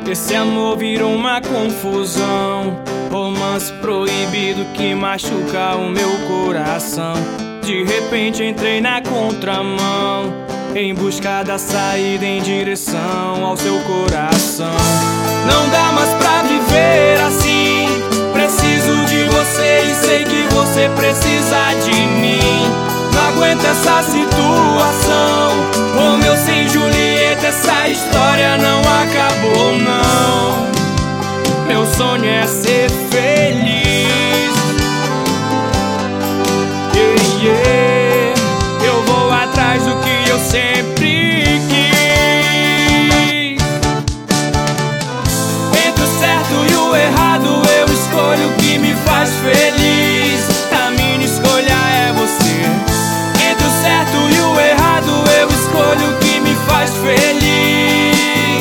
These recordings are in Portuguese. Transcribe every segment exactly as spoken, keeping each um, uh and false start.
Esse amor virou uma confusão, romance proibido que machuca o meu coração. De repente entrei na contramão, em busca da saída em direção ao seu coração. Não dá mais pra viver assim, preciso de você e sei que você precisa de mim. Não aguento essa situação, Romeu sem Julieta, essa história não acabou não. Meu sonho é ser feliz, yeah, yeah. Eu vou atrás do que eu sempre quis. Entre o certo e o errado eu escolho o que me faz feliz. A minha escolha é você. Entre o certo e o errado eu escolho o que me faz feliz.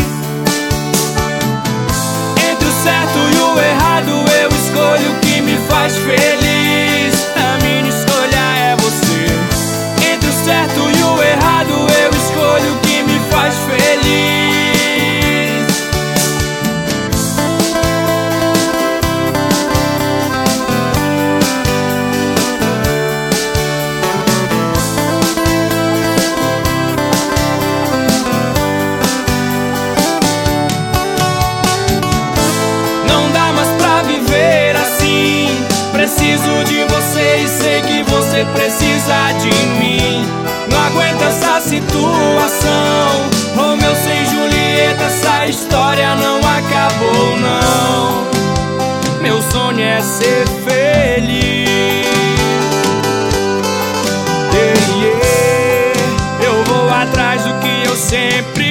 Entre o certo e o errado eu escolho o que me faz feliz. A minha escolha é você. Entre o certo e o errado eu escolho o que me faz feliz. Preciso de você e sei que você precisa de mim. Não aguento essa situação, Romeu sem Julieta, essa história não acabou não. Meu sonho é ser feliz, yeah, yeah. Eu vou atrás do que eu sempre